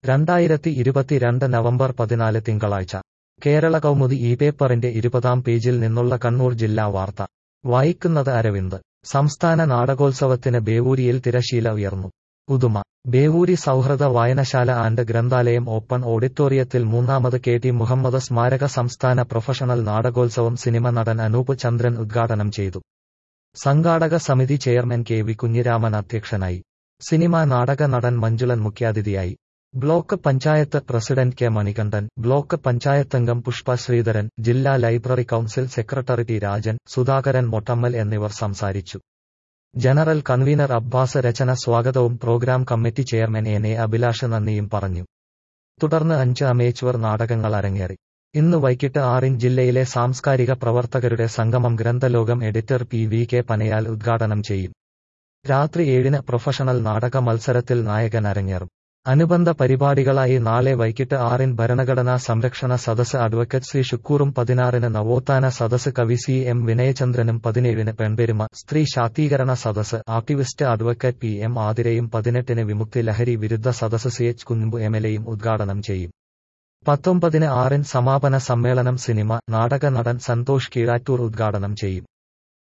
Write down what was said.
2022 November 14 തിങ്കളാഴ്ച കേരള കൗമുദി ഈ പേപ്പറിന്റെ 20-ാം പേജിൽ നിന്നുള്ള കണ്ണൂർ ജില്ലാ വാർത്ത വായിക്കുന്നത് അരവിന്ദ്. സംസ്ഥാന നാടകോത്സവത്തിന് ബേവൂരിയിൽ തിരശീല ഉയർന്നു. ഉദുമ. ബേവൂരി സൗഹൃദ വായനശാല ആൻഡ് ഗ്രന്ഥാലയം ഓപ്പൺ ഓഡിറ്റോറിയത്തിൽ മൂന്നാമത് കെ ടി മുഹമ്മദ് സ്മാരക സംസ്ഥാന പ്രൊഫഷണൽ നാടകോത്സവം സിനിമ നടൻ അനൂപ് ചന്ദ്രൻ ഉദ്ഘാടനം ചെയ്തു. സംഘാടക സമിതി ചെയർമാൻ കെ വി കുഞ്ഞിരാമൻ അധ്യക്ഷനായി. സിനിമാ നാടക നടൻ മഞ്ജുളൻ മുഖ്യാതിഥിയായി. Block panchayat president K Manikandan, block പഞ്ചായത്തംഗം പുഷ്പ ശ്രീധരൻ, ജില്ലാ library council secretary T Rajan, Sudhakaran Mottammal എന്നിവർ സംസാരിച്ചു. ജനറൽ കൺവീനർ അബ്ബാസ് രചന സ്വാഗതവും programme committee chairman N A Abhilash നന്ദിയും പറഞ്ഞു. തുടർന്ന് 5 അമേച്വർ നാടകങ്ങൾ അരങ്ങേറി. ഇന്ന് വൈകിട്ട് 6 ജില്ലയിലെ സാംസ്കാരിക പ്രവർത്തകരുടെ സംഗമം Granthalokam editor P V K Panayal ഉദ്ഘാടനം ചെയ്യും. രാത്രി 7 പ്രൊഫഷണൽ നാടക മത്സരത്തിൽ നായകൻ അരങ്ങേറും. അനുബന്ധ പരിപാടികളായി നാളെ വൈകിട്ട് 6 ഭരണഘടനാ സംരക്ഷണ സദസ് അഡ്വക്കറ്റ് സി ഷുക്കൂറും 16 നവോത്ഥാന സദസ് കവി സി എം വിനയചന്ദ്രനും 17 പെൺപെരുമ സ്ത്രീ ശാക്തീകരണ സദസ് ആക്ടിവിസ്റ്റ് അഡ്വക്കറ്റ് പി എം ആതിരയും 18 വിമുക്തി ലഹരി വിരുദ്ധ സദസ് സി എച്ച് കുഞ്ഞുമ്പു എംഎൽഎയും ഉദ്ഘാടനം ചെയ്യും. 19 സമാപന സമ്മേളനം സിനിമ നാടക നടൻ സന്തോഷ് കീഴാറ്റൂർ ഉദ്ഘാടനം ചെയ്യും.